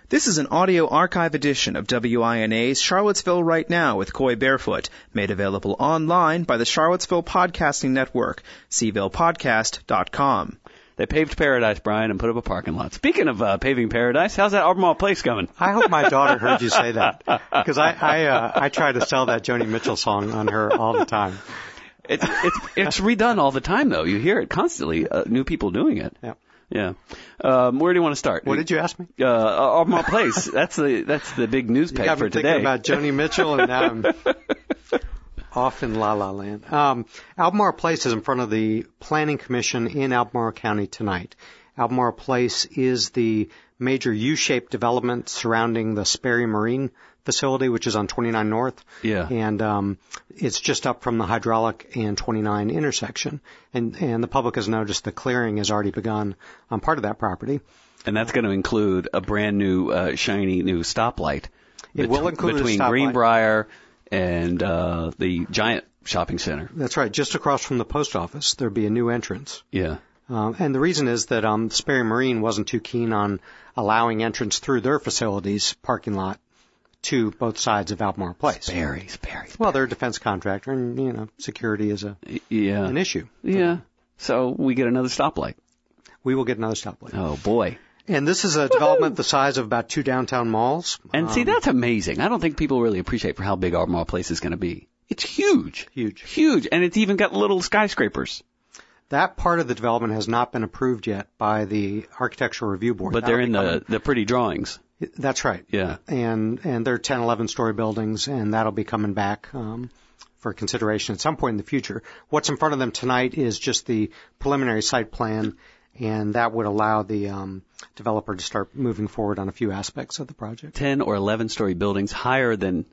This is an audio archive edition of WINA's Charlottesville Right Now with Coy Barefoot, made available online by the Charlottesville Podcasting Network, cvillePodcast.com. They paved Paradise, Brian, and put up a parking lot. Speaking of paving Paradise, how's that Albemarle Place going? I hope my daughter heard you say that, because I try to sell that Joni Mitchell song on her all the time. It's redone all the time, though. You hear it constantly, new people doing it. Yeah. Yeah. Where do you want to start? What did you ask me? Albemarle Place. That's the big news peg for today. Thinking about Joni Mitchell, and now I'm off in La La Land. Albemarle Place is in front of the Planning Commission in Albemarle County tonight. Albemarle Place is the major U-shaped development surrounding the Sperry Marine facility, which is on 29 North. Yeah. And it's just up from the hydraulic and 29 intersection. And the public has noticed the clearing has already begun on part of that property. And that's going to include a brand new, shiny new stoplight. It will include between a stoplight. Greenbrier and the Giant Shopping Center. That's right. Just across from the post office, there'll be a new entrance. Yeah. And the reason is that Sperry Marine wasn't too keen on allowing entrance through their facilities parking lot to both sides of Albemarle Place. Sperry. Well, they're a defense contractor, and security is an issue. Yeah. So we get another stoplight. We will get another stoplight. Oh boy. And this is a development the size of about 2 downtown malls. And see, that's amazing. I don't think people really appreciate for how big Albemarle Place is going to be. It's huge. Huge. And it's even got little skyscrapers. That part of the development has not been approved yet by the Architectural Review Board. But they're in the pretty drawings. That's right. Yeah. And they're 10, 11-story buildings, and that'll be coming back for consideration at some point in the future. What's in front of them tonight is just the preliminary site plan, and that would allow the developer to start moving forward on a few aspects of the project. 10 or 11-story buildings higher than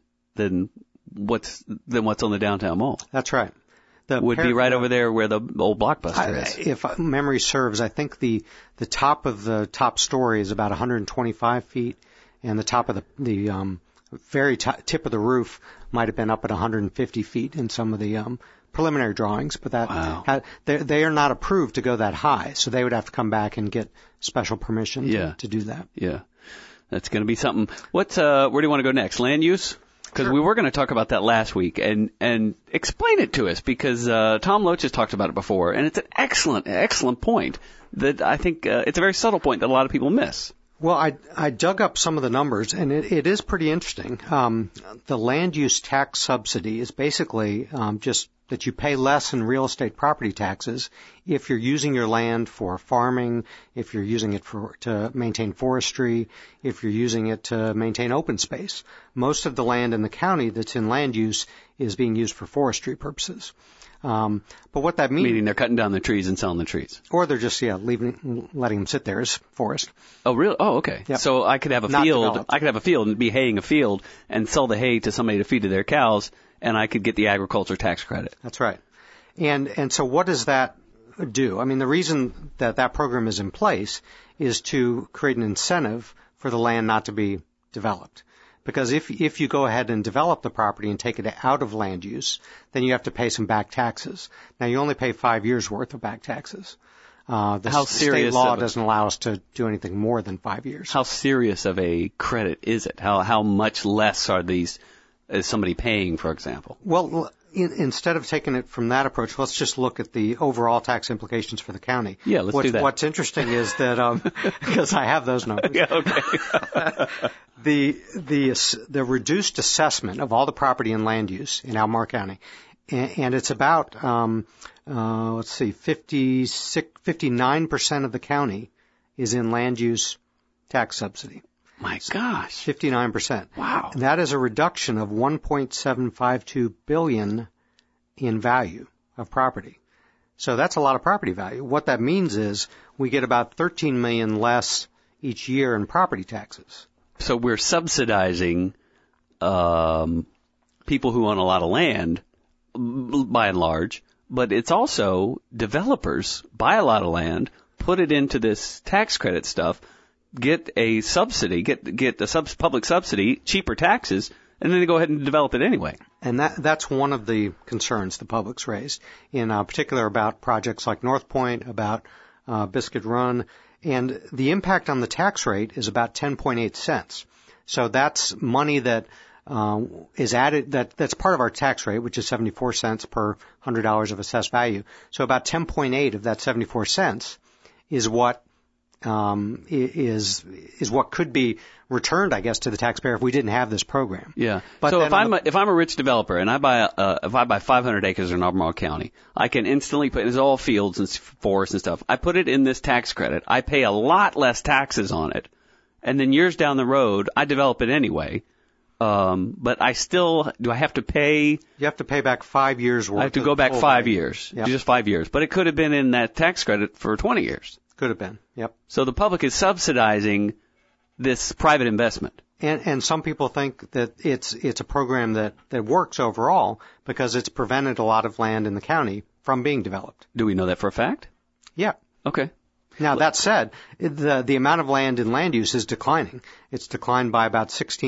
what's on the downtown mall. That's right. Would be right over there where the old Blockbuster is. If memory serves, I think the top of the top story is about 125 feet, and the top of the very tip of the roof might have been up at 150 feet in some of the preliminary drawings. But they are not approved to go that high, so they would have to come back and get special permission to do that. Yeah, that's going to be something. Where do you want to go next? Land use? Because we were going to talk about that last week and explain it to us, because Tom Loach has talked about it before, and it's an excellent point that I think it's a very subtle point that a lot of people miss. Well, I dug up some of the numbers, and it is pretty interesting. The land use tax subsidy is basically just that you pay less in real estate property taxes if you're using your land for farming, if you're using it to maintain forestry, if you're using it to maintain open space. Most of the land in the county that's in land use is being used for forestry purposes. But what that means... Meaning they're cutting down the trees and selling the trees. Or they're just, letting them sit there as forest. Oh, really? Oh, okay. Yep. So I could have a field. I could have a field and be haying a field and sell the hay to somebody to feed to their cows, and I could get the agriculture tax credit. That's right. And so what does that do? I mean, the reason that program is in place is to create an incentive for the land not to be developed. Because if you go ahead and develop the property and take it out of land use, then you have to pay some back taxes. Now, you only pay 5 years' worth of back taxes. The state law doesn't allow us to do anything more than 5 years. How serious of a credit is it? How much less is somebody paying, for example? Well, instead of taking it from that approach, let's just look at the overall tax implications for the county. Yeah, let's do that. What's interesting is that, because I have those numbers. Yeah, okay. The reduced assessment of all the property and land use in Albemarle County, and it's about 59% of the county is in land use tax subsidy. My gosh. 59%. Wow. And that is a reduction of $1.752 billion in value of property. So that's a lot of property value. What that means is we get about $13 million less each year in property taxes. So we're subsidizing people who own a lot of land, by and large, but it's also developers buy a lot of land, put it into this tax credit stuff, get a subsidy, get the public subsidy, cheaper taxes, and then they go ahead and develop it anyway. And that's one of the concerns the public's raised, in particular about projects like North Point, about Biscuit Run, And the impact on the tax rate is about 10.8 cents. So that's money that is added, that's part of our tax rate, which is 74 cents per $100 of assessed value. So about 10.8 of that 74 cents is what is what could be returned, I guess, to the taxpayer if we didn't have this program. Yeah. But so if I'm a rich developer and I buy 500 acres in Albemarle County, I can instantly put, it's all fields and forests and stuff. I put it in this tax credit. I pay a lot less taxes on it. And then years down the road, I develop it anyway. But I have to pay? You have to pay back 5 years worth. I have to go back 5 years. Yep. Just 5 years. But it could have been in that tax credit for 20 years. Could have been. Yep. So the public is subsidizing this private investment. And some people think that it's a program that works overall because it's prevented a lot of land in the county from being developed. Do we know that for a fact? Yeah. Okay. Now, that said, the amount of land in land use is declining. It's declined by about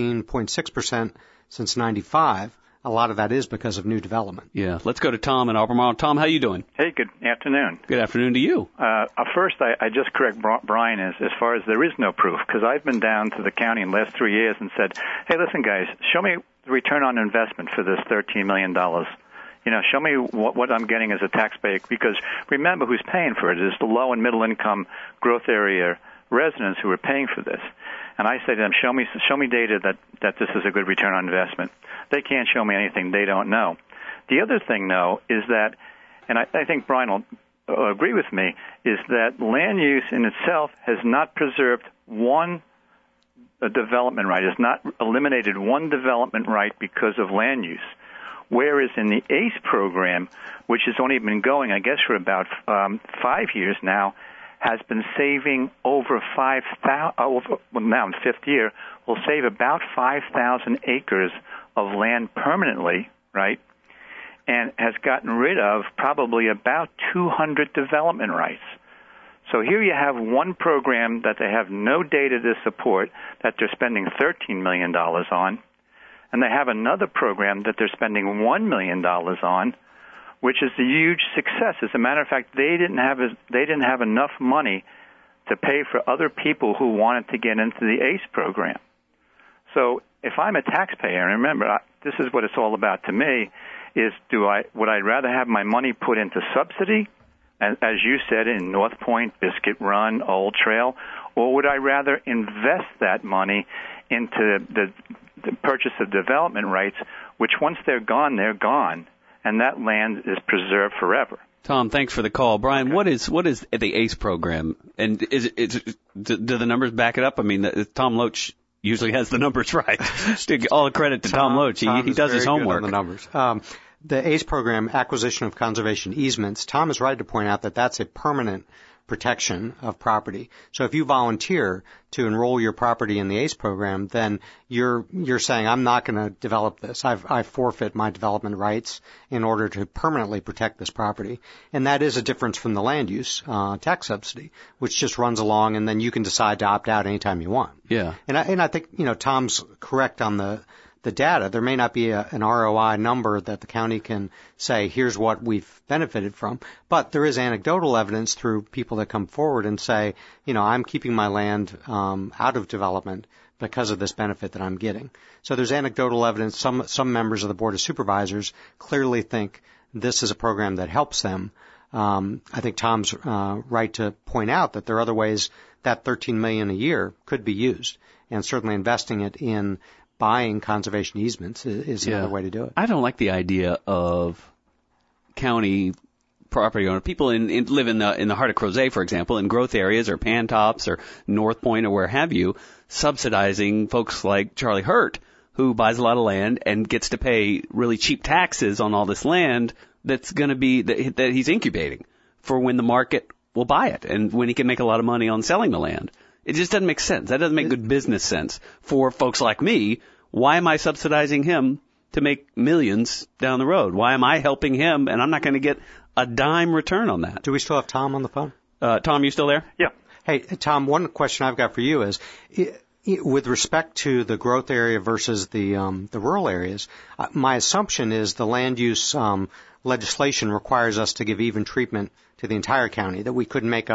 16.6% since 95. A lot of that is because of new development. Yeah. Let's go to Tom in Albemarle. Tom, how you doing? Hey, good afternoon. Good afternoon to you. First, I just correct Brian as far as there is no proof, because I've been down to the county in the last 3 years and said, hey, listen, guys, show me the return on investment for this $13 million. Show me what I'm getting as a taxpayer, because remember who's paying for it is the low and middle income growth area residents who are paying for this. And I say to them, show me data that this is a good return on investment. They can't show me anything they don't know. The other thing, though, is that, and I think Brian will agree with me, is that land use in itself has not preserved one development right, has not eliminated one development right because of land use. Whereas in the ACE program, which has only been going, I guess, for about 5 years now, has been saving over 5,000, now in fifth year, will save about 5,000 acres of land permanently, right, and has gotten rid of probably about 200 development rights. So here you have one program that they have no data to support, that they're spending $13 million on, and they have another program that they're spending $1 million on, which is a huge success. As a matter of fact, they didn't have enough money to pay for other people who wanted to get into the ACE program. So if I'm a taxpayer, and remember, this is what it's all about to me, is would I rather have my money put into subsidy, as you said, in North Point, Biscuit Run, Old Trail, or would I rather invest that money into the purchase of development rights, which once they're gone, and that land is preserved forever. Tom, thanks for the call. Brian, okay. What is the ACE program? And do the numbers back it up? I mean, Tom Loach usually has the numbers right. All the credit to Tom Loach. He does his homework. Good on the numbers. The ACE program, Acquisition of Conservation Easements, Tom is right to point out that that's a permanent protection of property. So if you volunteer to enroll your property in the ACE program, then you're saying, I'm not going to develop this. I forfeit my development rights in order to permanently protect this property. And that is a difference from the land use tax subsidy, which just runs along and then you can decide to opt out anytime you want. Yeah. And I think, Tom's correct on the data. There may not be an ROI number that the county can say, here's what we've benefited from, but there is anecdotal evidence through people that come forward and say, I'm keeping my land out of development because of this benefit that I'm getting. So there's anecdotal evidence. Some members of the Board of Supervisors clearly think this is a program that helps them. I think Tom's right to point out that there are other ways that $13 million a year could be used, and certainly investing it in buying conservation easements is another way to do it. I don't like the idea of county property owner. People live in the heart of Crozet, for example, in growth areas or Pantops or North Point or where have you, subsidizing folks like Charlie Hurt, who buys a lot of land and gets to pay really cheap taxes on all this land that's going to be that he's incubating for when the market will buy it and when he can make a lot of money on selling the land. It just doesn't make sense. That doesn't make good business sense for folks like me. Why am I subsidizing him to make millions down the road? Why am I helping him and I'm not going to get a dime return on that? Do we still have Tom on the phone? Tom, you still there? Yeah. Hey, Tom, one question I've got for you is, with respect to the growth area versus the rural areas, my assumption is the land use legislation requires us to give even treatment to the entire county, that we couldn't make up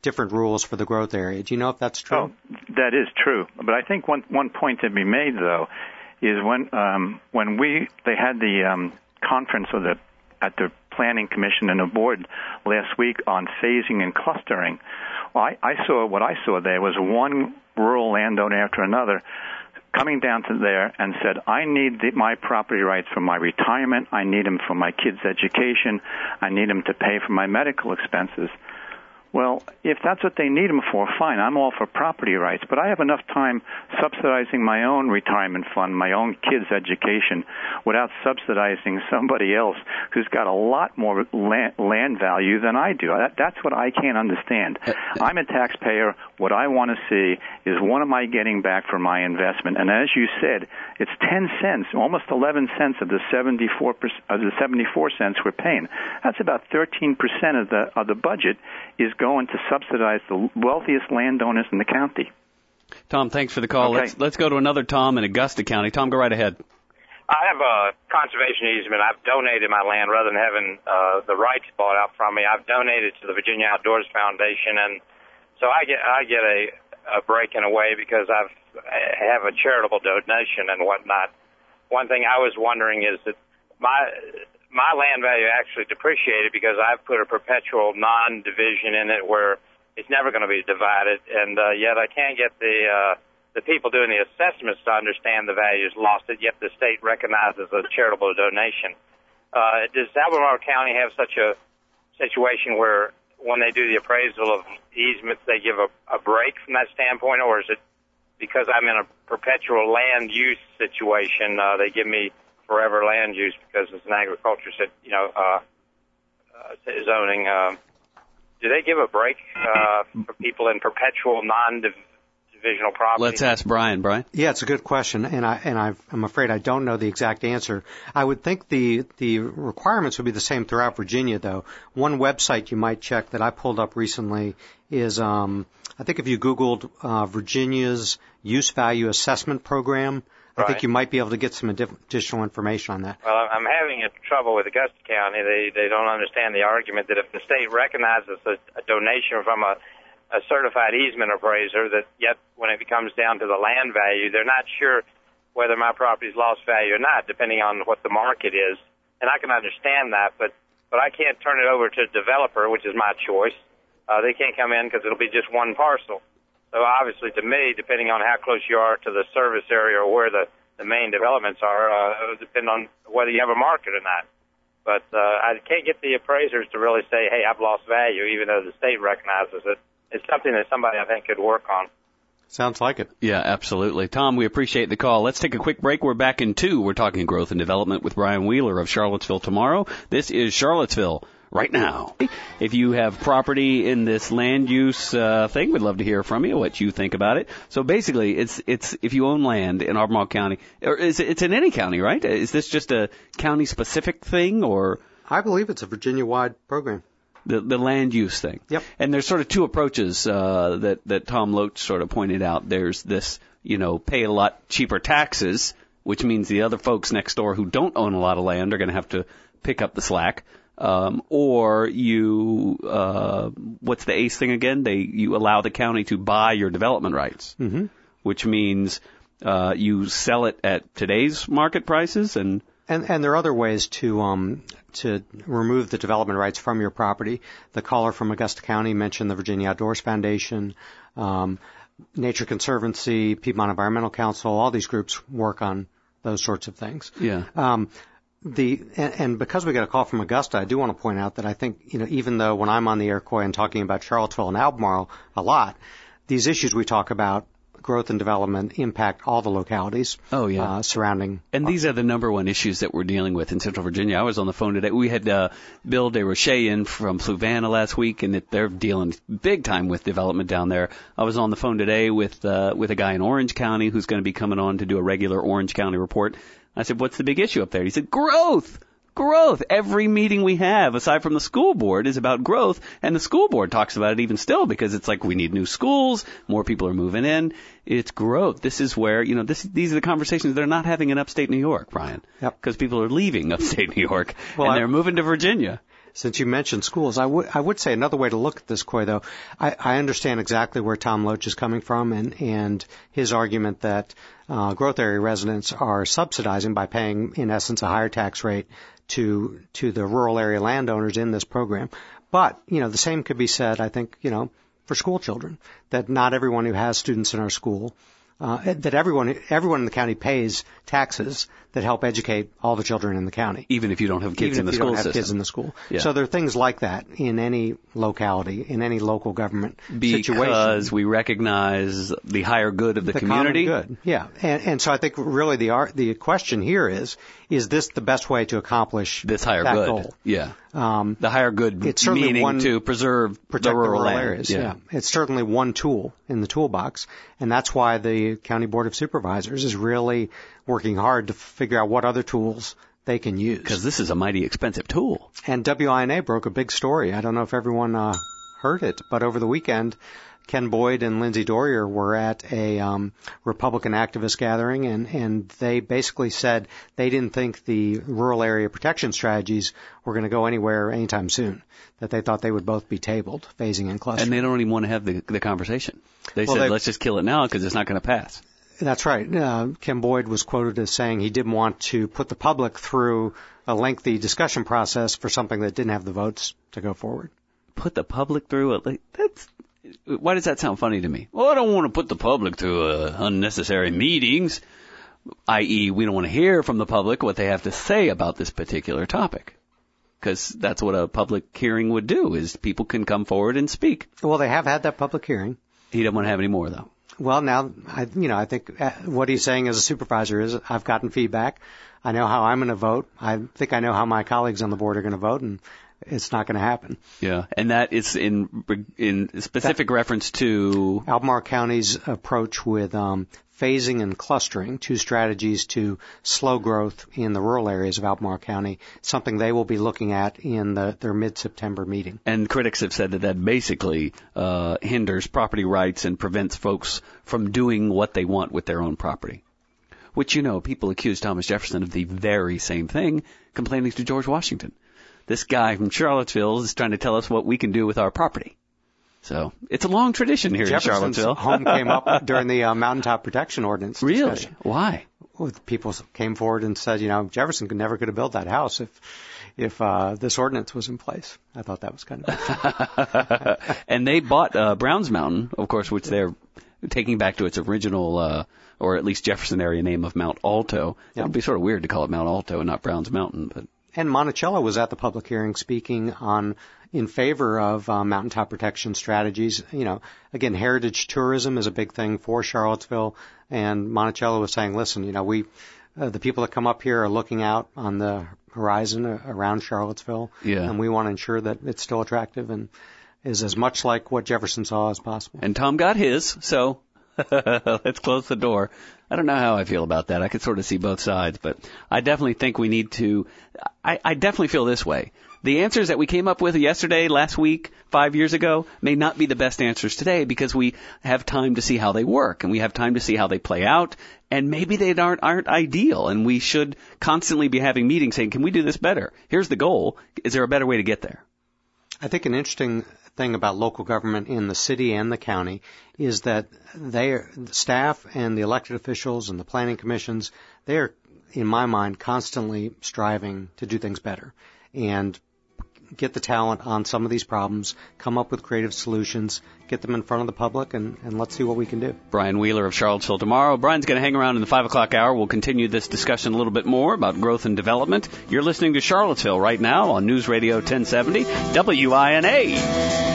different rules for the growth area. Do you know if that's true? Oh, that is true. But I think one point to be made, though, is when they had the conference at the Planning Commission and the board last week on phasing and clustering. Well, what I saw there was one rural landowner after another coming down to there and said, I need my property rights for my retirement. I need them for my kids' education. I need them to pay for my medical expenses. Well, if that's what they need them for, fine. I'm all for property rights. But I have enough time subsidizing my own retirement fund, my own kids' education, without subsidizing somebody else who's got a lot more land value than I do. That's what I can't understand. I'm a taxpayer. What I want to see is what am I getting back for my investment? And as you said, it's 10 cents, almost 11 cents of the 74 cents we're paying. That's about 13% of the budget is going to subsidize the wealthiest landowners in the county. Tom, thanks for the call. Okay. Let's go to another Tom in Augusta County. Tom, go right ahead. I have a conservation easement. I've donated my land rather than having the rights bought out from me. I've donated to the Virginia Outdoors Foundation, and so I get a break in a way because I have a charitable donation and whatnot. One thing I was wondering is that my land value actually depreciated because I've put a perpetual non-division in it where it's never going to be divided, and yet I can't get the people doing the assessments to understand the values lost, it, yet the state recognizes a charitable donation. Does Albemarle County have such a situation where when they do the appraisal of easements, they give a break from that standpoint, or is it because I'm in a perpetual land use situation, they give me forever land use because it's an agriculture zoning? Do they give a break for people in perpetual non-divisional property? Let's ask Brian. Brian? Yeah, it's a good question, and I'm afraid I don't know the exact answer. I would think the requirements would be the same throughout Virginia, though. One website you might check that I pulled up recently is, I think if you Googled Virginia's Use Value Assessment Program, I think you might be able to get some additional information on that. Well, I'm having trouble with Augusta County. They don't understand the argument that if the state recognizes a donation from a certified easement appraiser, that yet when it comes down to the land value, they're not sure whether my property's lost value or not, depending on what the market is. And I can understand that, but I can't turn it over to a developer, which is my choice. They can't come in because it'll be just one parcel. So obviously, to me, depending on how close you are to the service area or where the main developments are, it'll depend on whether you have a market or not. But I can't get the appraisers to really say, hey, I've lost value, even though the state recognizes it. It's something that somebody, I think, could work on. Sounds like it. Yeah, absolutely. Tom, we appreciate the call. Let's take a quick break. We're back in 2. We're talking growth and development with Brian Wheeler of Charlottesville Tomorrow. This is Charlottesville right now. If you have property in this land use thing, we'd love to hear from you, what you think about it. So basically, it's if you own land in Albemarle County, or it's in any county, right? Is this just a county-specific thing, or? I believe it's a Virginia-wide program. The land use thing. Yep. And there's sort of 2 approaches that Tom Loach sort of pointed out. There's this, pay a lot cheaper taxes, which means the other folks next door who don't own a lot of land are going to have to pick up the slack. Or you, what's the ACE thing again? You allow the county to buy your development rights, which means you sell it at today's market prices and there are other ways to remove the development rights from your property. The caller from Augusta County mentioned the Virginia Outdoors Foundation, Nature Conservancy, Piedmont Environmental Council. All these groups work on those sorts of things. Yeah. And because we got a call from Augusta, I do want to point out that I think, even though when I'm on the air, Coy, and talking about Charlottesville and Albemarle a lot, these issues we talk about, growth and development, impact all the localities surrounding. And these are the number one issues that we're dealing with in Central Virginia. I was on the phone today. We had Bill DeRoche in from Fluvanna last week, and they're dealing big time with development down there. I was on the phone today with a guy in Orange County who's going to be coming on to do a regular Orange County report. I said, what's the big issue up there? He said, growth. Every meeting we have, aside from the school board, is about growth, and the school board talks about it even still because it's like we need new schools, more people are moving in. It's growth. This is where, these are the conversations they're not having in upstate New York, Brian, because people are leaving upstate New York and they're moving to Virginia. Since you mentioned schools, I would say another way to look at this, Coy, though, I understand exactly where Tom Loach is coming from and his argument that growth area residents are subsidizing by paying, in essence, a higher tax rate to the rural area landowners in this program. But, the same could be said, I think, for school children, that not everyone who has students in our school, that everyone in the county pays taxes that help educate all the children in the county. Even if you don't have kids in the school system. Kids in the school. Yeah. So there are things like that in any locality, in any local government situation. Because we recognize the higher good of the community. Common good, yeah. And so I think really the question here is this the best way to accomplish this higher that good? Goal? Yeah. The higher good it's meaning to protect the rural areas. Yeah. It's certainly one tool in the toolbox, and that's why the County Board of Supervisors is really working hard to figure out what other tools they can use. Because this is a mighty expensive tool. And WINA broke a big story. I don't know if everyone heard it, but over the weekend, Ken Boyd and Lindsay Dorier were at a Republican activist gathering, and they basically said they didn't think the rural area protection strategies were going to go anywhere anytime soon, that they thought they would both be tabled, phasing and clustering. And they don't even want to have the conversation. They said, let's just kill it now because it's not going to pass. That's right. Ken Boyd was quoted as saying he didn't want to put the public through a lengthy discussion process for something that didn't have the votes to go forward. Put the public through it? Why does that sound funny to me? Well, I don't want to put the public through unnecessary meetings, i.e. we don't want to hear from the public what they have to say about this particular topic. Because that's what a public hearing would do, is people can come forward and speak. Well, they have had that public hearing. He doesn't want to have any more, though. Well, now, I think what he's saying as a supervisor is I've gotten feedback. I know how I'm going to vote. I think I know how my colleagues on the board are going to vote, and it's not going to happen. Yeah, and that is in specific reference to Albemarle County's approach with phasing and clustering, two strategies to slow growth in the rural areas of Albemarle County, something they will be looking at in their mid-September meeting. And critics have said that basically hinders property rights and prevents folks from doing what they want with their own property. Which, people accuse Thomas Jefferson of the very same thing, complaining to George Washington. This guy from Charlottesville is trying to tell us what we can do with our property. So it's a long tradition here Jefferson's in Charlottesville. Home came up during the Mountaintop Protection Ordinance Really? discussion. Why? Well, people came forward and said, Jefferson never could have built that house if this ordinance was in place. I thought that was kind of And they bought Browns Mountain, of course, which they're taking back to its original, or at least Jefferson area name of Mount Alto. Yep. It would be sort of weird to call it Mount Alto and not Browns Mountain, but. And Monticello was at the public hearing speaking in favor of mountaintop protection strategies. Again, heritage tourism is a big thing for Charlottesville, and Monticello was saying, listen, the people that come up here are looking out on the horizon around Charlottesville, and we want to ensure that it's still attractive and is as much like what Jefferson saw as possible. And Tom got his, so let's close the door. I don't know how I feel about that. I could sort of see both sides, but I definitely think we need to, I definitely feel this way. The answers that we came up with yesterday, last week, 5 years ago, may not be the best answers today because we have time to see how they work and we have time to see how they play out, and maybe they aren't ideal, and we should constantly be having meetings saying, can we do this better? Here's the goal. Is there a better way to get there? I think an interesting thing about local government in the city and the county is that the staff and the elected officials and the planning commissions, they are, in my mind, constantly striving to do things better and get the talent on some of these problems, come up with creative solutions, get them in front of the public, and let's see what we can do. Brian Wheeler of Charlottesville Tomorrow. Brian's going to hang around in the 5 o'clock hour. We'll continue this discussion a little bit more about growth and development. You're listening to Charlottesville right now on News Radio 1070 WINA.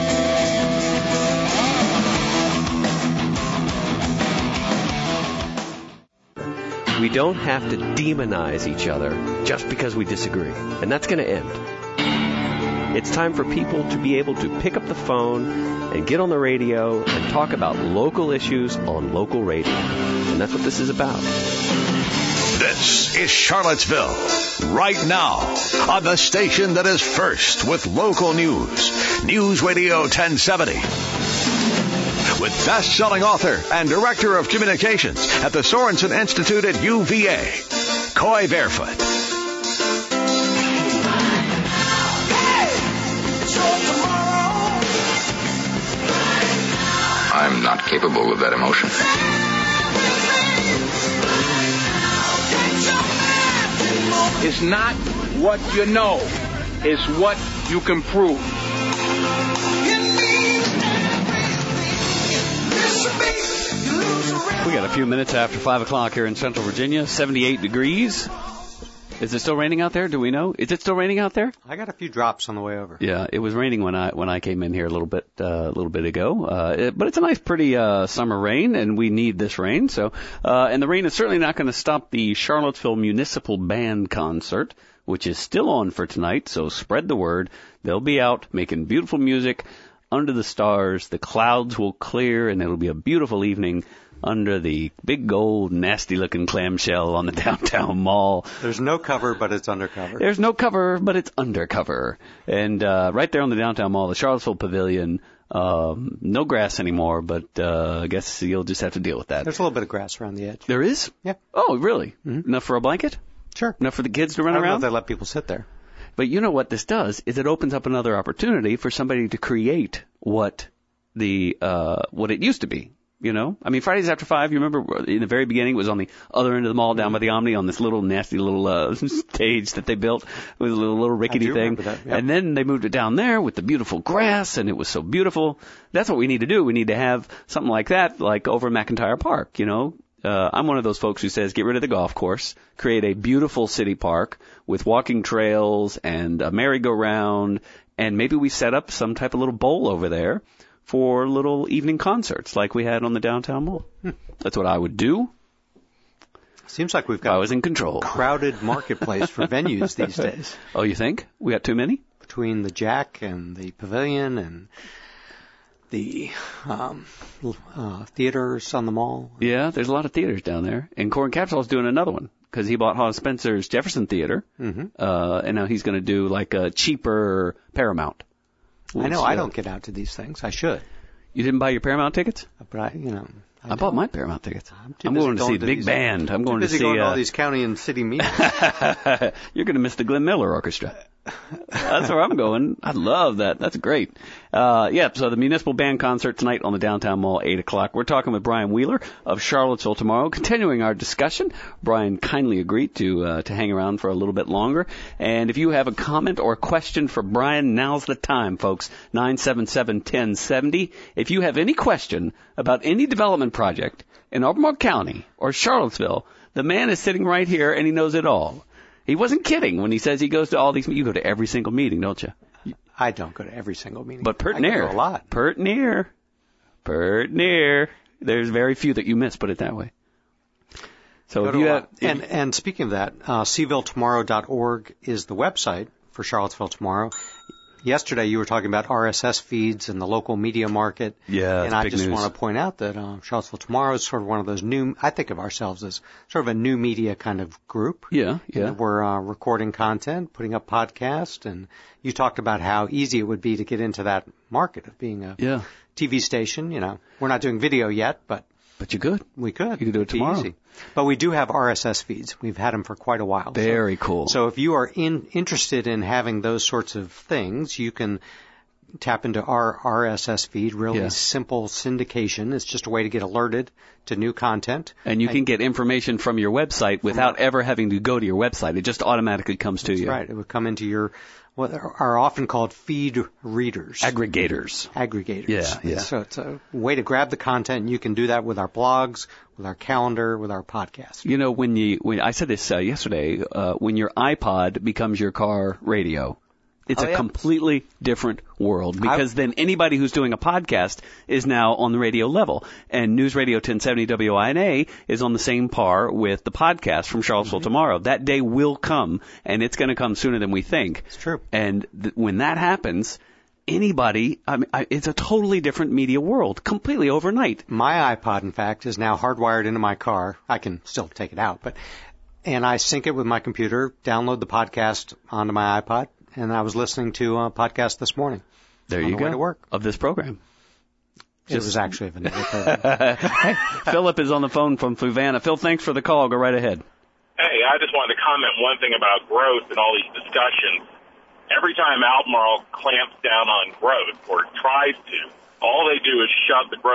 We don't have to demonize each other just because we disagree. And that's going to end. It's time for people to be able to pick up the phone and get on the radio and talk about local issues on local radio. And that's what this is about. This is Charlottesville, right now, on the station that is first with local news. News Radio 1070. With best-selling author and director of communications at the Sorensen Institute at UVA, Coy Barefoot. I'm not capable of that emotion. It's not what you know, it's what you can prove. We got a few minutes after 5 o'clock here in Central Virginia, 78 degrees. Is it still raining out there? Do we know? Is it still raining out there? I got a few drops on the way over. Yeah, it was raining when I came in here a little bit ago. But it's a nice, pretty summer rain, and we need this rain. So, and the rain is certainly not going to stop the Charlottesville Municipal Band concert, which is still on for tonight. So spread the word. They'll be out making beautiful music under the stars. The clouds will clear, and it'll be a beautiful evening under the big gold, nasty-looking clamshell on the downtown mall. There's no cover, but it's undercover. There's no cover, but it's undercover. And right there on the downtown mall, the Charlottesville Pavilion, no grass anymore, but I guess you'll just have to deal with that. There's a little bit of grass around the edge. There is? Yeah. Oh, really? Mm-hmm. Enough for a blanket? Sure. Enough for the kids to run I don't around? know if they let people sit there. But you know what this does is it opens up another opportunity for somebody to create what it used to be. You know, I mean, Fridays After 5, you remember in the very beginning, it was on the other end of the mall down by the Omni on this little nasty little stage that they built with a little rickety thing. That, yep. And then they moved it down there with the beautiful grass, and it was so beautiful. That's what we need to do. We need to have something like that, like over McIntyre Park, you know. I'm one of those folks who says get rid of the golf course, create a beautiful city park with walking trails and a merry-go-round, and maybe we set up some type of little bowl over there for little evening concerts like we had on the downtown mall. That's what I would do. Seems like we've got I was in control. Crowded marketplace for venues these days. Oh, you think? We got too many? Between the Jack and the Pavilion and the theaters on the mall. Yeah, there's a lot of theaters down there. And Corin Capshaw is doing another one because he bought Hawes Spencer's Jefferson Theater. Mm-hmm. And now he's going to do like a cheaper Paramount. I know I don't get out to these things. I should. You didn't buy your Paramount tickets? But I bought my Paramount tickets. I'm going to see the big band. I'm going to see going to all these county and city meetings. You're going to miss the Glenn Miller Orchestra. That's where I'm going. I love that. That's great. So the Municipal Band concert tonight on the Downtown Mall, 8 o'clock. We're talking with Brian Wheeler of Charlottesville tomorrow. Continuing our discussion, Brian kindly agreed to hang around for a little bit longer. And if you have a comment or a question for Brian, now's the time, folks. 977-1070. If you have any question about any development project in Albemarle County or Charlottesville, the man is sitting right here and he knows it all. He wasn't kidding when he says he goes to all these. You go to every single meeting, don't you? I don't go to every single meeting. But pert I near. go to a lot. Pert near. There's very few that you miss, put it that way. So if you have, and speaking of that, CVilleTomorrow.org is the website for Charlottesville Tomorrow. Yesterday you were talking about RSS feeds and the local media market. Yeah, and I just news. want to point out that Charlottesville Tomorrow is sort of one of those new, I think of ourselves as sort of a new media kind of group. Yeah. We're recording content, putting up podcasts, and you talked about how easy it would be to get into that market of being a TV station. You know, we're not doing video yet, but you could. We could. You could do it tomorrow. Easy. But we do have RSS feeds. We've had them for quite a while. Very cool. So if you are interested in having those sorts of things, you can tap into our RSS feed. Really simple syndication. It's just a way to get alerted to new content. And you can get information from your website without ever having to go to your website. It just automatically comes to you. That's right. It would come into your what are often called feed readers. Aggregators. Yeah. So it's a way to grab the content, and you can do that with our blogs, with our calendar, with our podcast. You know, when I said this yesterday, when your iPod becomes your car radio, it's a completely different world because then anybody who's doing a podcast is now on the radio level. And News Radio 1070 WINA is on the same par with the podcast from Charlottesville Tomorrow. That day will come, and it's going to come sooner than we think. It's true. And when that happens, anybody, it's a totally different media world, completely overnight. My iPod, in fact, is now hardwired into my car. I can still take it out, and I sync it with my computer, download the podcast onto my iPod. And I was listening to a podcast this morning. There you go. Way to work. Of this program. It was actually of another program. Hey, Philip is on the phone from Fluvanna. Phil, thanks for the call. Go right ahead. Hey, I just wanted to comment one thing about growth and all these discussions. Every time Albemarle clamps down on growth or tries to, all they do is shove the growth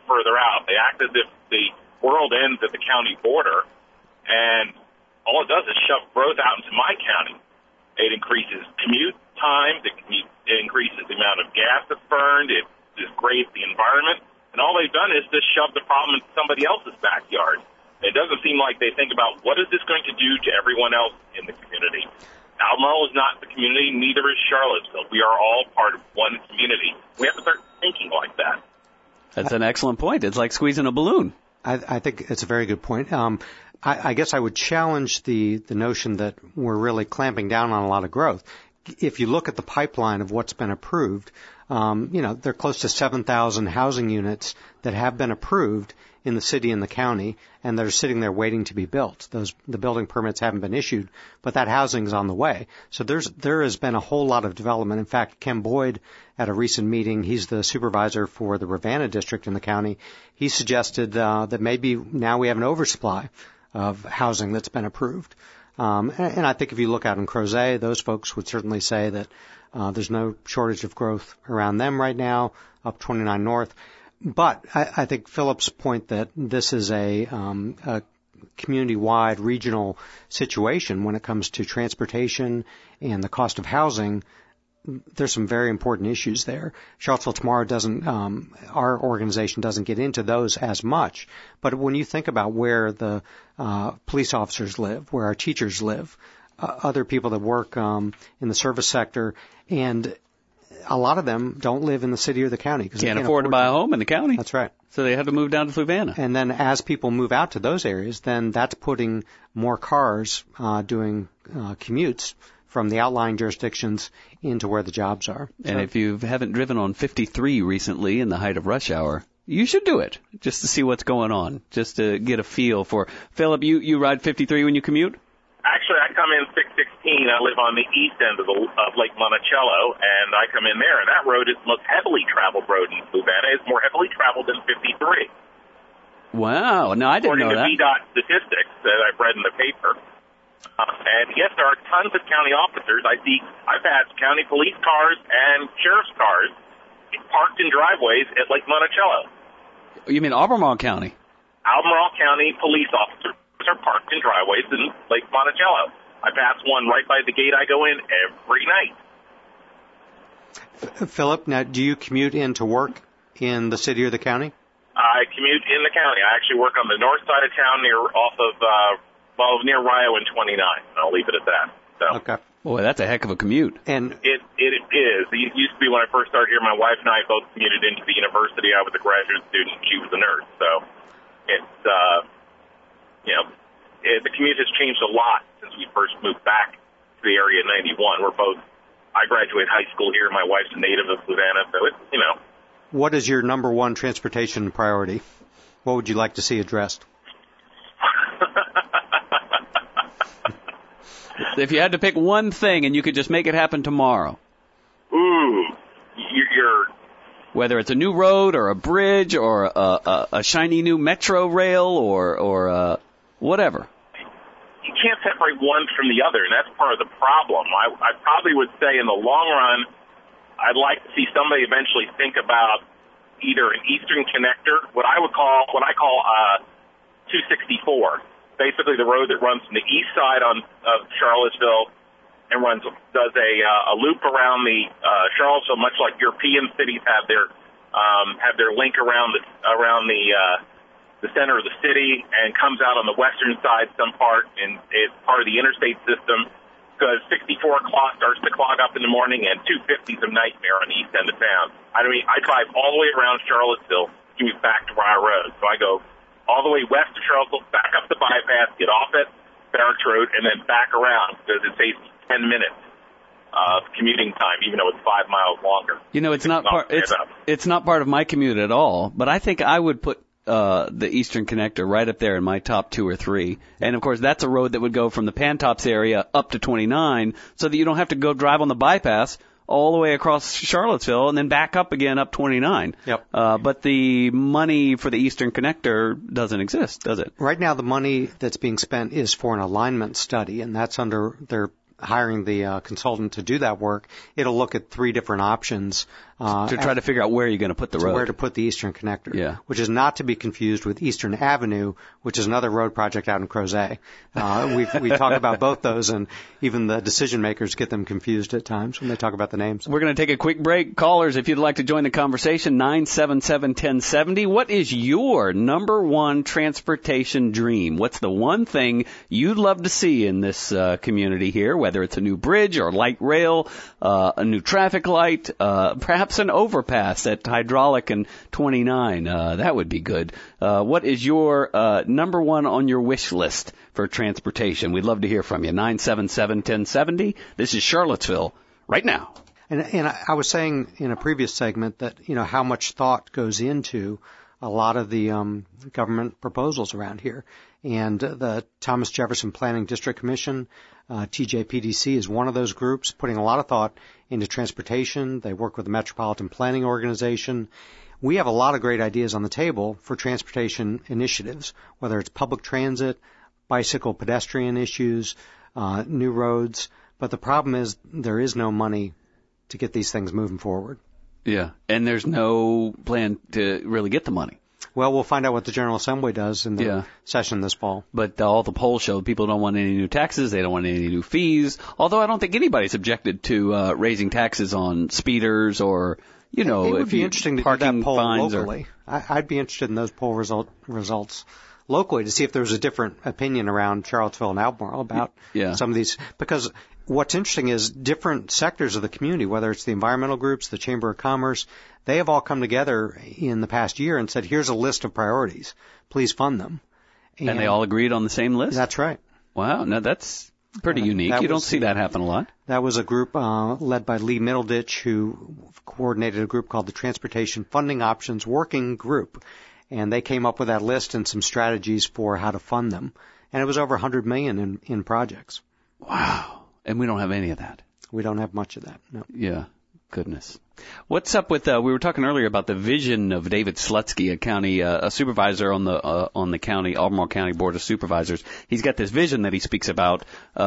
further out. They act as if the world ends at the county border, and all it does is shove growth out into my county. It increases commute times, it increases the amount of gas that's burned, it degrades the environment, and all they've done is just shove the problem into somebody else's backyard. It doesn't seem like they think about what is this going to do to everyone else in the community. Albemarle is not the community, neither is Charlottesville. We are all part of one community. We have to start thinking like that. That's an excellent point. It's like squeezing a balloon. I think it's a very good point. I guess I would challenge the notion that we're really clamping down on a lot of growth. If you look at the pipeline of what's been approved, there are close to 7,000 housing units that have been approved in the city and the county, and they're sitting there waiting to be built. The building permits haven't been issued, but that housing's on the way. So there has been a whole lot of development. In fact, Ken Boyd, at a recent meeting, he's the supervisor for the Ravenna district in the county, he suggested that maybe now we have an oversupply of housing that's been approved. And I think if you look out in Crozet, those folks would certainly say that there's no shortage of growth around them right now, up 29 North. But I think Philip's point that this is a community-wide regional situation when it comes to transportation and the cost of housing, there's some very important issues there. Charlottesville Tomorrow doesn't, our organization doesn't get into those as much. But when you think about where the police officers live, where our teachers live, other people that work in the service sector, and a lot of them don't live in the city or the county. Can't afford to buy a home in the county. That's right. So they have to move down to Fluvanna. And then as people move out to those areas, then that's putting more cars doing commutes from the outlying jurisdictions into where the jobs are. And if you haven't driven on 53 recently in the height of rush hour, you should do it just to see what's going on, just to get a feel for. Philip, you ride 53 when you commute? Actually, I come in 616. I live on the east end of Lake Monticello, and I come in there, and that road is the most heavily traveled road in Fluvanna. It's more heavily traveled than 53. Wow. No, I didn't know that. According to VDOT statistics that I've read in the paper. And yes, there are tons of county officers. I've had county police cars and sheriff's cars parked in driveways at Lake Monticello. You mean Albemarle County? Albemarle County police officers are parked in driveways in Lake Monticello. I pass one right by the gate I go in every night. Philip, now do you commute into work in the city or the county? I commute in the county. I actually work on the north side of town near Rio and 29. I'll leave it at that. So. Okay. Boy, that's a heck of a commute. And it is. It used to be when I first started here, my wife and I both commuted into the university. I was a graduate student, she was a nurse. So it's, the commute has changed a lot since we first moved back to the area in 91. I graduated high school here. My wife's a native of Fluvanna, so it's, What is your number one transportation priority? What would you like to see addressed? If you had to pick one thing and you could just make it happen tomorrow. Ooh, you're... Whether it's a new road or a bridge or a shiny new metro rail or whatever. You can't separate one from the other, and that's part of the problem. I probably would say in the long run, I'd like to see somebody eventually think about either an Eastern Connector, what I call 264. Basically the road that runs from the east side of Charlottesville and does a loop around the Charlottesville, much like European cities have their link around the center of the city, and comes out on the western side some part, and it's part of the interstate system, because 64 starts to clog up in the morning, and 250 is a nightmare on the east end of town. I drive all the way around Charlottesville to move back to Rye Road. So I go all the way west of Charlottesville, back up the bypass, get off at Barracks Road, and then back around, because it saves 10 minutes of commuting time, even though it's 5 miles longer. It's not part of my commute at all, but I think I would put the Eastern Connector right up there in my top 2 or 3. And of course, that's a road that would go from the Pantops area up to 29, so that you don't have to go drive on the bypass all the way across Charlottesville and then back up again up 29. Yep. But the money for the Eastern Connector doesn't exist, does it? Right now, the money that's being spent is for an alignment study, and they're hiring the consultant to do that work. It'll look at 3 different options To try to figure out where you're going to put the road. Where to put the Eastern Connector. Yeah. Which is not to be confused with Eastern Avenue, which is another road project out in Crozet. We talk about both those, and even the decision makers get them confused at times when they talk about the names. We're going to take a quick break. Callers, if you'd like to join the conversation, 977-1070. What is your number one transportation dream? What's the one thing you'd love to see in this community here, whether it's a new bridge or light rail, a new traffic light, perhaps an overpass at Hydraulic and 29. That would be good. What is your number one on your wish list for transportation? We'd love to hear from you. 977-1070. This is Charlottesville right now. And I was saying in a previous segment that, how much thought goes into a lot of the government proposals around here. And the Thomas Jefferson Planning District Commission, TJPDC, is one of those groups putting a lot of thought into transportation. They work with the Metropolitan Planning Organization. We have a lot of great ideas on the table for transportation initiatives, whether it's public transit, bicycle pedestrian issues, new roads. But the problem is there is no money to get these things moving forward. Yeah, and there's no plan to really get the money. Well, we'll find out what the General Assembly does in the session this fall. But all the polls show people don't want any new taxes. They don't want any new fees. Although I don't think anybody's objected to raising taxes on speeders or, it would be interesting to do that poll locally. I'd be interested in those poll results locally to see if there's a different opinion around Charlottesville and Albemarle about some of these. Because what's interesting is different sectors of the community, whether it's the environmental groups, the Chamber of Commerce, they have all come together in the past year and said, here's a list of priorities. Please fund them. And they all agreed on the same list? That's right. Wow. Now, that's pretty unique. You don't see that happen a lot. That was a group led by Lee Middleditch, who coordinated a group called the Transportation Funding Options Working Group. And they came up with that list and some strategies for how to fund them. And it was over $100 million in projects. Wow. And we don't have any of that. We don't have much of that, no. Yeah. Goodness. What's up with, we were talking earlier about the vision of David Slutsky, a supervisor on the county, Albemarle County Board of Supervisors. He's got this vision that he speaks about,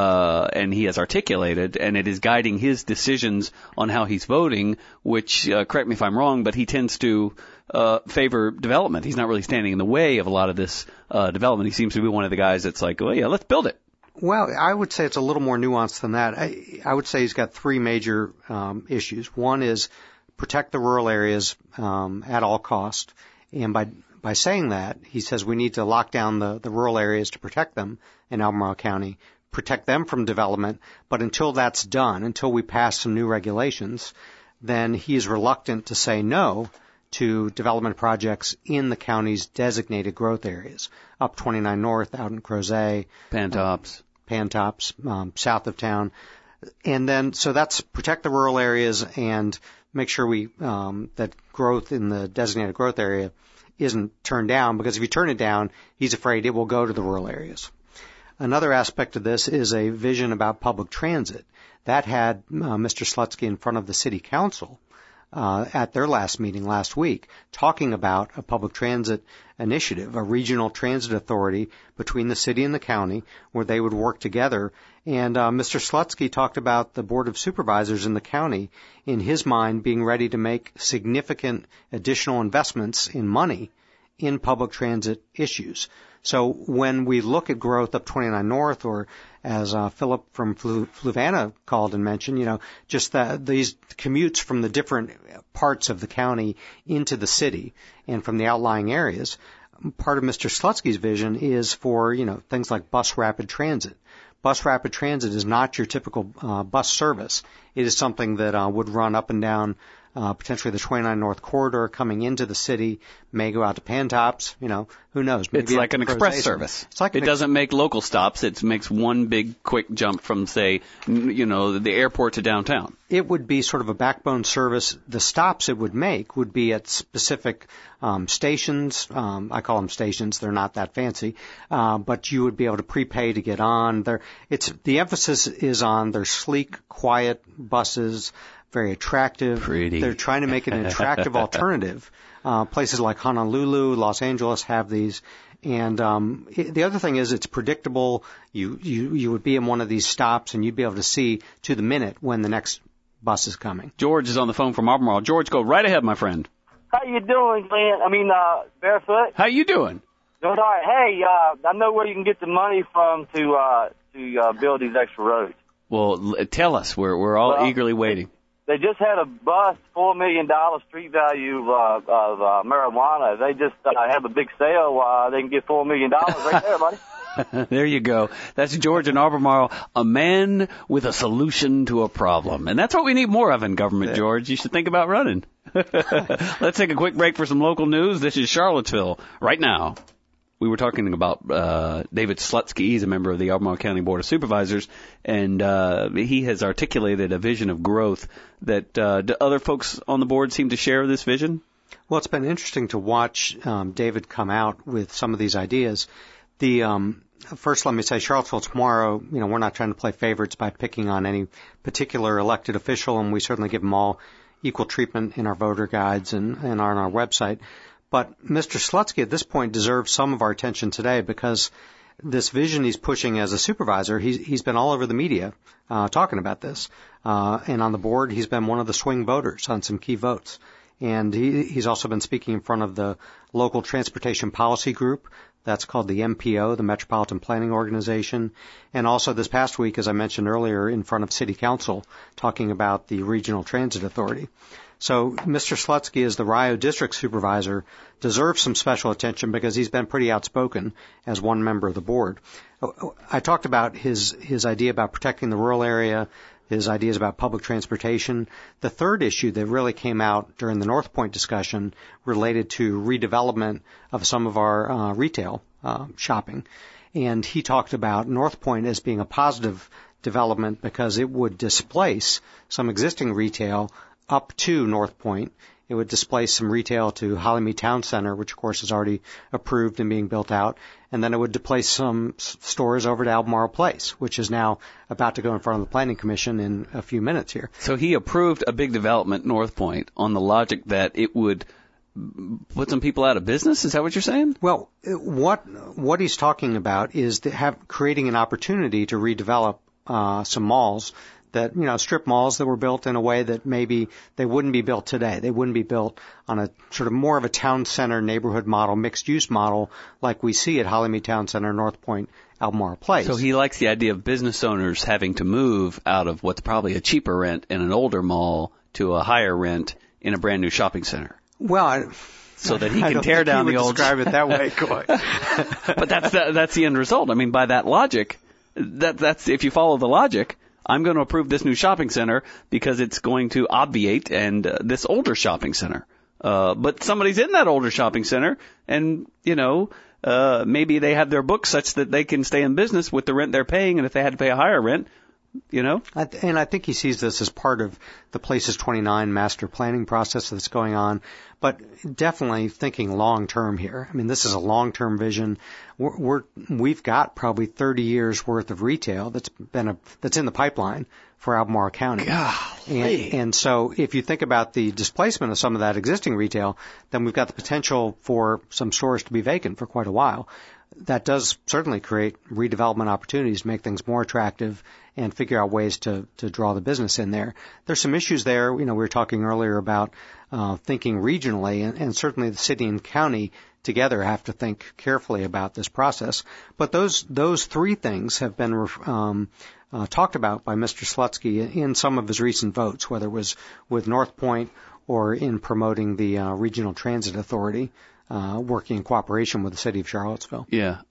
and he has articulated, and it is guiding his decisions on how he's voting, which, correct me if I'm wrong, but he tends to, favor development. He's not really standing in the way of a lot of this, development. He seems to be one of the guys that's like, well, yeah, let's build it. Well, I would say it's a little more nuanced than that. I would say he's got three major issues. One is protect the rural areas at all cost. And by saying that, he says we need to lock down the rural areas to protect them in Albemarle County, protect them from development. But until that's done, until we pass some new regulations, then he is reluctant to say no to development projects in the county's designated growth areas, up 29 North, out in Crozet. Pantops, south of town. And then, so that's protect the rural areas and make sure that growth in the designated growth area isn't turned down, because if you turn it down, he's afraid it will go to the rural areas. Another aspect of this is a vision about public transit. That had Mr. Slutsky in front of the city council at their last meeting last week, talking about a public transit initiative, a regional transit authority between the city and the county, where they would work together. And Mr. Slutsky talked about the Board of Supervisors in the county, in his mind, being ready to make significant additional investments in money in public transit issues. So when we look at growth up 29 North, or as Philip from Fluvanna called and mentioned, just these commutes from the different parts of the county into the city and from the outlying areas, part of Mr. Slutsky's vision is for, things like bus rapid transit. Bus rapid transit is not your typical bus service. It is something that would run up and down potentially the 29 North corridor coming into the city, may go out to Pantops, who knows. Maybe it's like an express service. It doesn't make local stops. It makes one big quick jump from, say, the airport to downtown. It would be sort of a backbone service. The stops it would make would be at specific stations. I call them stations. They're not that fancy. But you would be able to prepay to get on. The emphasis is on their sleek, quiet buses, very attractive. Pretty. They're trying to make it an attractive alternative. Places like Honolulu, Los Angeles have these. And the other thing is it's predictable. You would be in one of these stops and you'd be able to see to the minute when the next buses coming. George is on the phone from Albemarle. George, go right ahead, my friend. How you doing, Glenn? Barefoot? How you doing? Doing all right. Hey, I know where you can get the money from to build these extra roads. Well, tell us. We're all eagerly waiting. They just had a bust, $4 million street value of marijuana. They just have a big sale. They can get $4 million right there, buddy. There you go. That's George in Albemarle, a man with a solution to a problem. And that's what we need more of in government, George. You should think about running. Let's take a quick break for some local news. This is Charlottesville right now. We were talking about David Slutsky. He's a member of the Albemarle County Board of Supervisors, and he has articulated a vision of growth that do other folks on the board seem to share this vision? Well, it's been interesting to watch David come out with some of these ideas. First, let me say, Charlottesville tomorrow, we're not trying to play favorites by picking on any particular elected official, and we certainly give them all equal treatment in our voter guides and on our website. But Mr. Slutsky at this point deserves some of our attention today because this vision he's pushing as a supervisor, he's been all over the media talking about this. And on the board, he's been one of the swing voters on some key votes. And he's also been speaking in front of the local transportation policy group. That's called the MPO, the Metropolitan Planning Organization. And also this past week, as I mentioned earlier, in front of City Council, talking about the Regional Transit Authority. So Mr. Slutsky, as the Rio District Supervisor, deserves some special attention because he's been pretty outspoken as one member of the board. I talked about his idea about protecting the rural area, his ideas about public transportation. The third issue that really came out during the North Point discussion related to redevelopment of some of our retail shopping. And he talked about North Point as being a positive development because it would displace some existing retail up to North Point. It would displace some retail to Hollymead Town Center, which of course is already approved and being built out. And then it would displace some stores over to Albemarle Place, which is now about to go in front of the Planning Commission in a few minutes here. So he approved a big development, North Point, on the logic that it would put some people out of business? Is that what you're saying? Well, what he's talking about is creating an opportunity to redevelop some malls that, strip malls that were built in a way that maybe they wouldn't be built today. They wouldn't be built on a sort of more of a town center neighborhood model, mixed use model like we see at Hollymead Town Center, North Point, Albemarle Place. So he likes the idea of business owners having to move out of what's probably a cheaper rent in an older mall to a higher rent in a brand new shopping center. Well, so that he can tear down the old. Describe it that way, Coy. But that's the end result. I mean, by that logic, that's if you follow the logic, I'm going to approve this new shopping center because it's going to obviate this older shopping center. But somebody's in that older shopping center, and maybe they have their books such that they can stay in business with the rent they're paying, and if they had to pay a higher rent. And I think he sees this as part of the Places 29 master planning process that's going on, but definitely thinking long term here. I mean, this is a long term vision. We've got probably 30 years worth of retail that's in the pipeline for Albemarle County. And so if you think about the displacement of some of that existing retail, then we've got the potential for some stores to be vacant for quite a while. That does certainly create redevelopment opportunities, make things more attractive, and figure out ways to draw the business in there. There's some issues there. We were talking earlier about thinking regionally, and certainly the city and county together have to think carefully about this process. But those three things have been talked about by Mr. Slutsky in some of his recent votes, whether it was with North Point or in promoting the Regional Transit Authority. Working in cooperation with the city of Charlottesville. Yeah.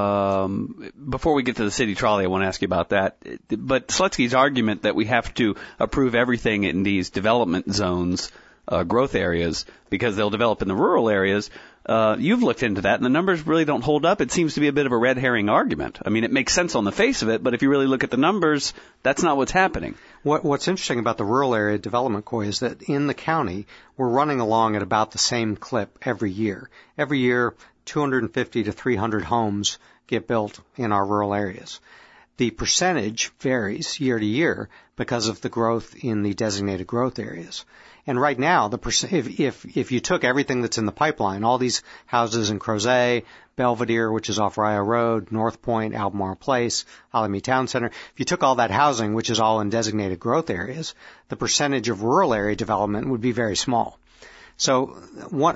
Before we get to the city trolley, I want to ask you about that. But Slutsky's argument that we have to approve everything in these development zones, growth areas, because they'll develop in the rural areas, you've looked into that, and the numbers really don't hold up. It seems to be a bit of a red herring argument. I mean, it makes sense on the face of it, but if you really look at the numbers, that's not what's happening. What's interesting about the rural area development, Coy, is that in the county, we're running along at about the same clip every year. Every year, 250 to 300 homes get built in our rural areas. The percentage varies year to year, because of the growth in the designated growth areas. And right now, if you took everything that's in the pipeline, all these houses in Crozet, Belvedere, which is off Rio Road, North Point, Albemarle Place, Hollymead Town Center, if you took all that housing, which is all in designated growth areas, the percentage of rural area development would be very small. So one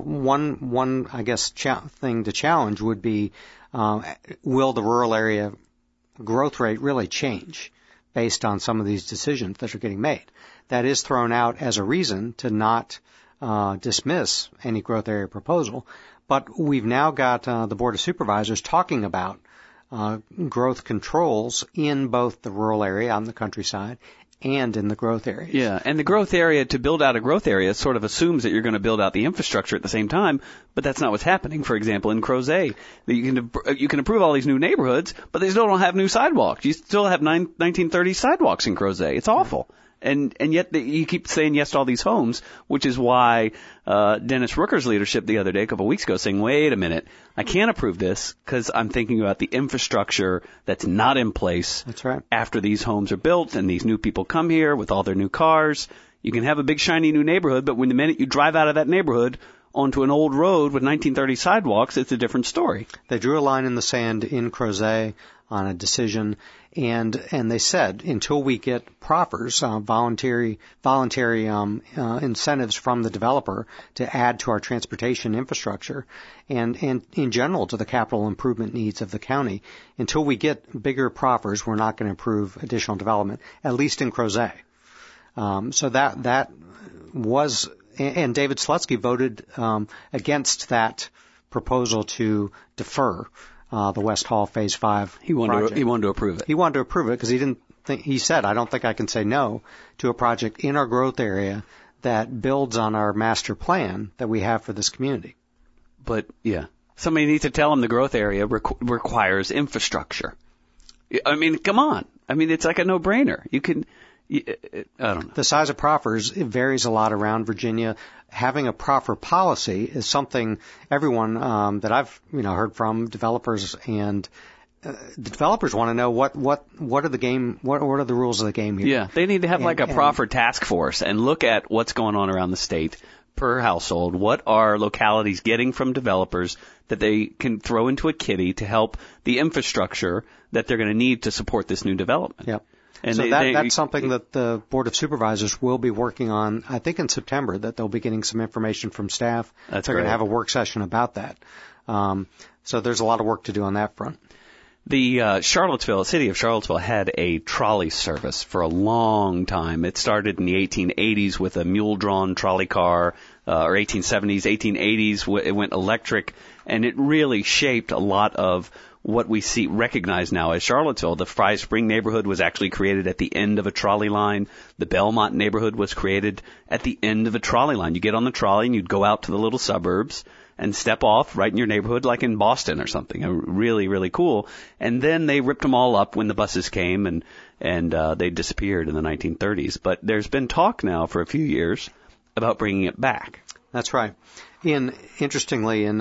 I guess thing to challenge would be, will the rural area growth rate really change based on some of these decisions that are getting made? That is thrown out as a reason to not dismiss any growth area proposal. But we've now got the Board of Supervisors talking about growth controls in both the rural area on the countryside and in the growth areas. Yeah, and the growth area, to build out a growth area, sort of assumes that you're going to build out the infrastructure at the same time, but that's not what's happening. For example, in Crozet, you can approve all these new neighborhoods, but they still don't have new sidewalks. You still have 1930 sidewalks in Crozet. It's awful. And yet you keep saying yes to all these homes, which is why Dennis Rooker's leadership the other day, a couple of weeks ago, saying, wait a minute, I can't approve this because I'm thinking about the infrastructure that's not in place. That's right. After these homes are built and these new people come here with all their new cars. You can have a big, shiny new neighborhood, but when the minute you drive out of that neighborhood onto an old road with 1930 sidewalks, it's a different story. They drew a line in the sand in Crozet on a decision, and they said until we get proffers, voluntary incentives from the developer to add to our transportation infrastructure, and in general to the capital improvement needs of the county, until we get bigger proffers, we're not going to approve additional development, at least in Crozet. So that was, and David Slutsky voted against that proposal to defer the West Hall Phase 5 He wanted to approve it. He wanted to approve it because he said, I don't think I can say no to a project in our growth area that builds on our master plan that we have for this community. But, yeah, somebody needs to tell him the growth area requires infrastructure. I mean, come on. I mean, it's like a no-brainer. I don't know. The size of proffers, it varies a lot around Virginia. Having a proffer policy is something everyone that I've heard from, developers, and the developers want to know what are the rules of the game here. Yeah, they need to have like a proffer task force and look at what's going on around the state per household. What are localities getting from developers that they can throw into a kitty to help the infrastructure that they're going to need to support this new development? Yep. And so that's something that the Board of Supervisors will be working on, I think in September, that they'll be getting some information from staff. They're going to have a work session about that. So there's a lot of work to do on that front. The city of Charlottesville had a trolley service for a long time. It started in the 1880s with a mule-drawn trolley car, or 1870s, 1880s, it went electric, and it really shaped a lot of what we recognize now as Charlottesville. The Fry Spring neighborhood was actually created at the end of a trolley line. The Belmont neighborhood was created at the end of a trolley line. You get on the trolley and you'd go out to the little suburbs and step off right in your neighborhood, like in Boston or something. Really, really cool. And then they ripped them all up when the buses came and they disappeared in the 1930s. But there's been talk now for a few years about bringing it back. That's right. Interestingly, in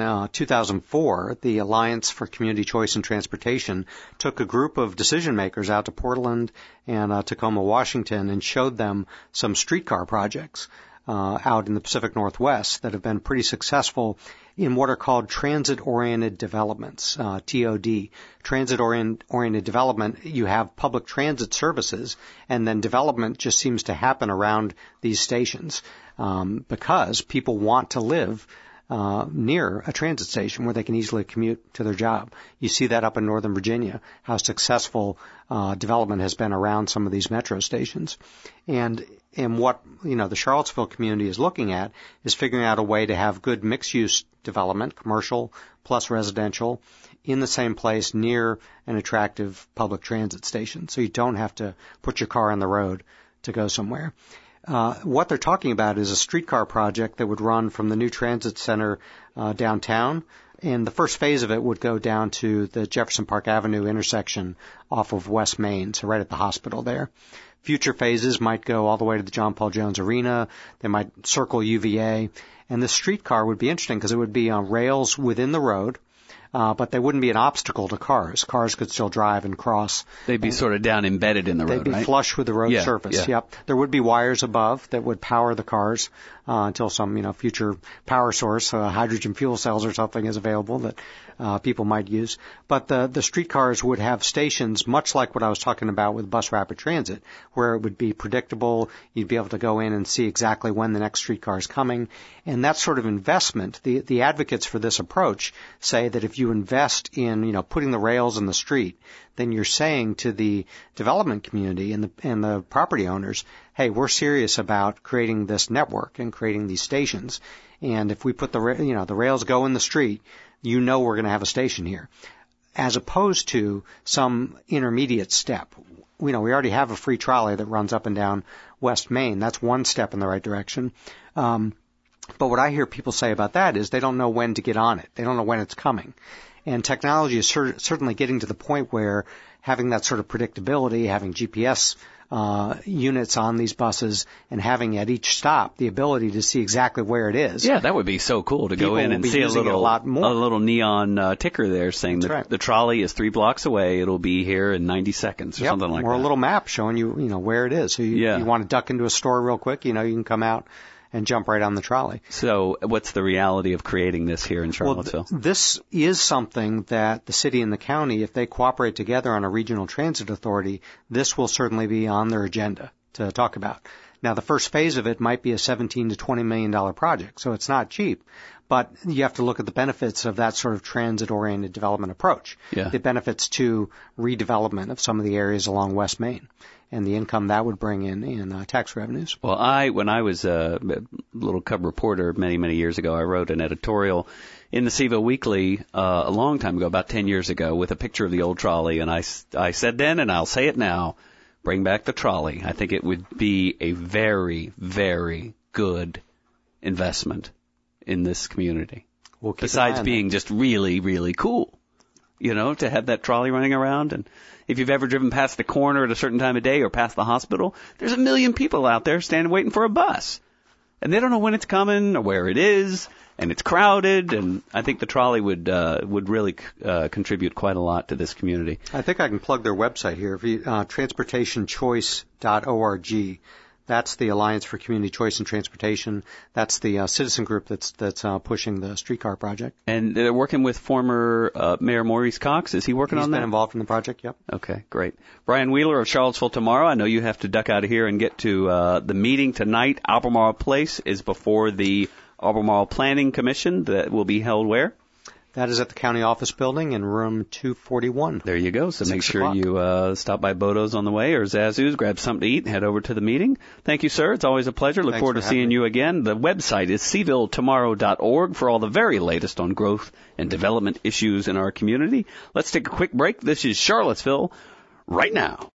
2004, the Alliance for Community Choice in Transportation took a group of decision makers out to Portland and Tacoma, Washington, and showed them some streetcar projects out in the Pacific Northwest that have been pretty successful in what are called transit-oriented developments, TOD. Transit-oriented development, you have public transit services, and then development just seems to happen around these stations because people want to live near a transit station where they can easily commute to their job. You see that up in Northern Virginia, how successful development has been around some of these metro stations. And what the Charlottesville community is looking at is figuring out a way to have good mixed-use development, commercial plus residential, in the same place near an attractive public transit station, so you don't have to put your car on the road to go somewhere. What they're talking about is a streetcar project that would run from the new transit center downtown, and the first phase of it would go down to the Jefferson Park Avenue intersection off of West Main, so right at the hospital there. Future phases might go all the way to the John Paul Jones Arena. They might circle UVA. And the streetcar would be interesting because it would be on rails within the road. but they wouldn't be an obstacle to cars. Cars could still drive and cross. They'd be sort of down embedded in the road, They'd be flush with the road surface. Yeah. Yep. There would be wires above that would power the cars until some, future power source, hydrogen fuel cells or something is available that people might use. But the streetcars would have stations much like what I was talking about with bus rapid transit, where it would be predictable. You'd be able to go in and see exactly when the next streetcar is coming. And that sort of investment, the advocates for this approach say that if you invest in, putting the rails in the street, then you're saying to the development community and the property owners, hey, we're serious about creating this network and creating these stations. And if we put the rails go in the street, we're going to have a station here. As opposed to some intermediate step. We already have a free trolley that runs up and down West Main. That's one step in the right direction. But what I hear people say about that is they don't know when to get on it. They don't know when it's coming. And technology is certainly getting to the point where having that sort of predictability, having GPS units on these buses, and having at each stop the ability to see exactly where it is. Yeah, that would be so cool to go in and see a little neon ticker there saying that the trolley is 3 blocks away. It'll be here in 90 seconds or something like that. Or a little map showing you, where it is. So you want to duck into a store real quick, you can come out and jump right on the trolley. So what's the reality of creating this here in Charlottesville? Well, this is something that the city and the county, if they cooperate together on a regional transit authority, this will certainly be on their agenda to talk about. Now, the first phase of it might be a $17 to $20 million project, so it's not cheap. But you have to look at the benefits of that sort of transit-oriented development approach. Yeah. The benefits to redevelopment of some of the areas along West Main and the income that would bring in tax revenues. Well, when I was a little cub reporter many, many years ago, I wrote an editorial in the CVille Weekly a long time ago, about 10 years ago, with a picture of the old trolley. And I said then, and I'll say it now, bring back the trolley. I think it would be a very, very good investment in this community. Besides being just really, really cool, to have that trolley running around. And if you've ever driven past the corner at a certain time of day or past the hospital, there's 1 million people out there standing waiting for a bus. And they don't know when it's coming or where it is, and it's crowded. And I think the trolley would really contribute quite a lot to this community. I think I can plug their website here, transportationchoice.org. That's the Alliance for Community Choice in Transportation. That's the citizen group that's pushing the streetcar project. And they're working with former Mayor Maurice Cox. Is he working on that? He's been involved in the project, yep. Okay, great. Brian Wheeler of Charlottesville Tomorrow. I know you have to duck out of here and get to the meeting tonight. Albemarle Place is before the Albemarle Planning Commission that will be held where? That is at the county office building in room 241. There you go. So make sure you stop by Bodo's on the way or Zazu's, grab something to eat, and head over to the meeting. Thank you, sir. It's always a pleasure. Look forward to seeing you again. The website is cvilletomorrow.org for all the very latest on growth and development issues in our community. Let's take a quick break. This is Charlottesville right now.